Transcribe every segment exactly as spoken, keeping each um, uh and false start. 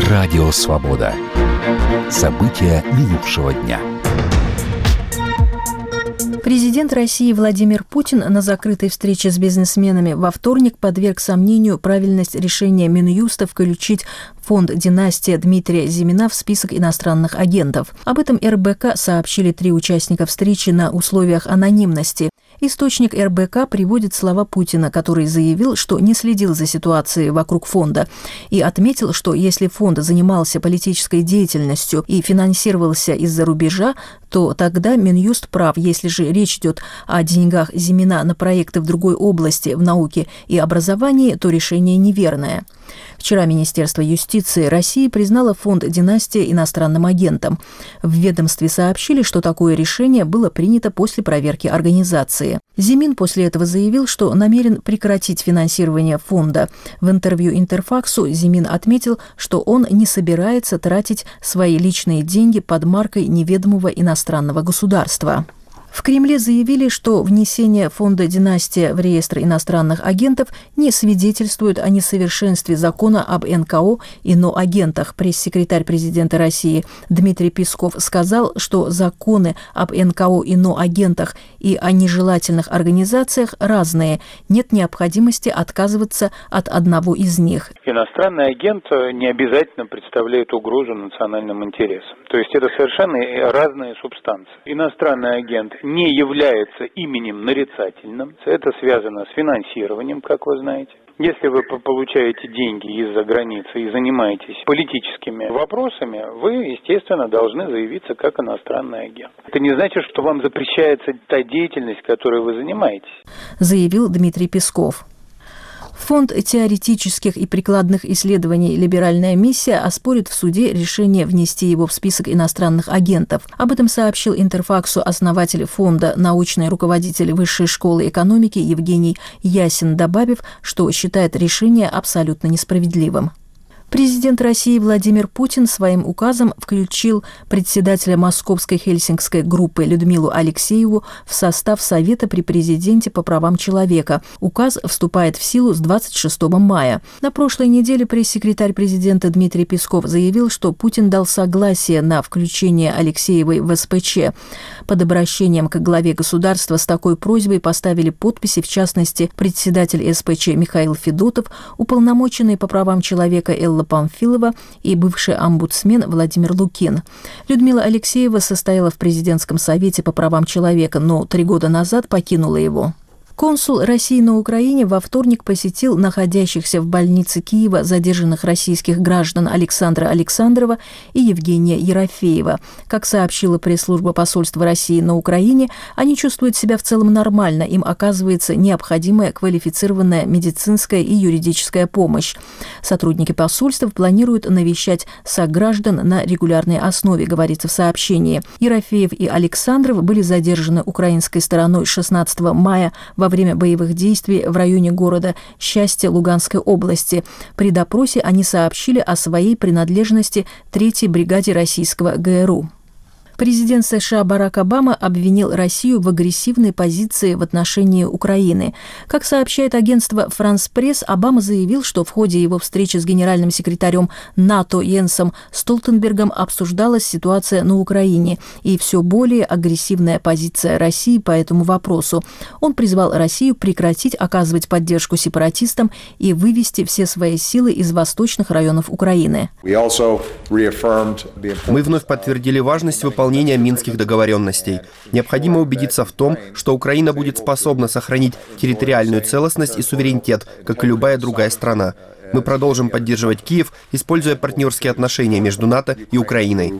Радио «Свобода». События минувшего дня. Президент России Владимир Путин на закрытой встрече с бизнесменами во вторник подверг сомнению правильность решения Минюста включить фонд «Династия» Дмитрия Зимина в список иностранных агентов. Об этом эр бэ ка сообщили три участника встречи на условиях анонимности. Источник эр бэ ка приводит слова Путина, который заявил, что не следил за ситуацией вокруг фонда, и отметил, что если фонд занимался политической деятельностью и финансировался из-за рубежа, то тогда Минюст прав. Если же речь идет о деньгах Зимина на проекты в другой области, в науке и образовании, то решение неверное. Вчера Министерство юстиции России признало фонд «Династия» иностранным агентом. В ведомстве сообщили, что такое решение было принято после проверки организации. Зимин после этого заявил, что намерен прекратить финансирование фонда. В интервью «Интерфаксу» Зимин отметил, что он не собирается тратить свои личные деньги под маркой неведомого иностранного государства. В Кремле заявили, что внесение фонда «Династия» в реестр иностранных агентов не свидетельствует о несовершенстве закона об эн ка о и иноагентах. Пресс-секретарь президента России Дмитрий Песков сказал, что законы об эн ка о и иноагентах и о нежелательных организациях разные. Нет необходимости отказываться от одного из них. Иностранный агент не обязательно представляет угрозу национальным интересам. То есть это совершенно разные субстанции. Иностранный агент не является именем нарицательным. Это связано с финансированием, как вы знаете. Если вы получаете деньги из-за границы и занимаетесь политическими вопросами, вы, естественно, должны заявиться как иностранный агент. Это не значит, что вам запрещается та деятельность, которой вы занимаетесь, заявил Дмитрий Песков. Фонд теоретических и прикладных исследований «Либеральная миссия» оспорит в суде решение внести его в список иностранных агентов. Об этом сообщил Интерфаксу основатель фонда, научный руководитель Высшей школы экономики Евгений Ясин, добавив, что считает решение абсолютно несправедливым. Президент России Владимир Путин своим указом включил председателя Московской Хельсинкской группы Людмилу Алексееву в состав Совета при президенте по правам человека. Указ вступает в силу с двадцать шестого мая. На прошлой неделе пресс-секретарь президента Дмитрий Песков заявил, что Путин дал согласие на включение Алексеевой в эс пэ че. Под обращением к главе государства с такой просьбой поставили подписи, в частности, председатель эс пэ че Михаил Федотов, уполномоченный по правам человека Элла Памфилова и бывший омбудсмен Владимир Лукин. Людмила Алексеева состояла в президентском совете по правам человека, но три года назад покинула его. Консул России на Украине во вторник посетил находящихся в больнице Киева задержанных российских граждан Александра Александрова и Евгения Ерофеева. Как сообщила пресс-служба посольства России на Украине, они чувствуют себя в целом нормально, им оказывается необходимая квалифицированная медицинская и юридическая помощь. Сотрудники посольства планируют навещать сограждан на регулярной основе, говорится в сообщении. Ерофеев и Александров были задержаны украинской стороной шестнадцатого мая в во время боевых действий в районе города Счастье Луганской области. При допросе они сообщили о своей принадлежности третьей бригаде российского гэ эр у. Президент США Барак Обама обвинил Россию в агрессивной позиции в отношении Украины. Как сообщает агентство «Франс Пресс», Обама заявил, что в ходе его встречи с генеральным секретарем НАТО Йенсом Столтенбергом обсуждалась ситуация на Украине и все более агрессивная позиция России по этому вопросу. Он призвал Россию прекратить оказывать поддержку сепаратистам и вывести все свои силы из восточных районов Украины. Мы вновь подтвердили важность выполнения выполнения Минских договоренностей. Необходимо убедиться в том, что Украина будет способна сохранить территориальную целостность и суверенитет, как и любая другая страна. Мы продолжим поддерживать Киев, используя партнерские отношения между НАТО и Украиной,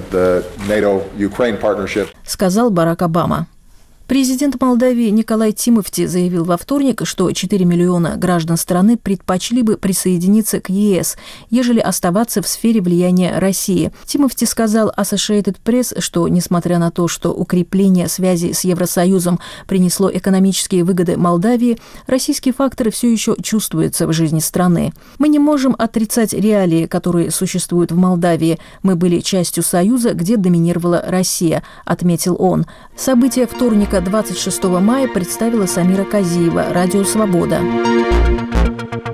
сказал Барак Обама. Президент Молдавии Николай Тимофти заявил во вторник, что четыре миллиона граждан страны предпочли бы присоединиться к е эс, ежели оставаться в сфере влияния России. Тимофти сказал Associated Press, что, несмотря на то, что укрепление связей с Евросоюзом принесло экономические выгоды Молдавии, российский фактор все еще чувствуется в жизни страны. Мы не можем отрицать реалии, которые существуют в Молдавии. Мы были частью Союза, где доминировала Россия, отметил он. События вторника двадцать шестого мая представила Самира Казиева, Радио «Свобода».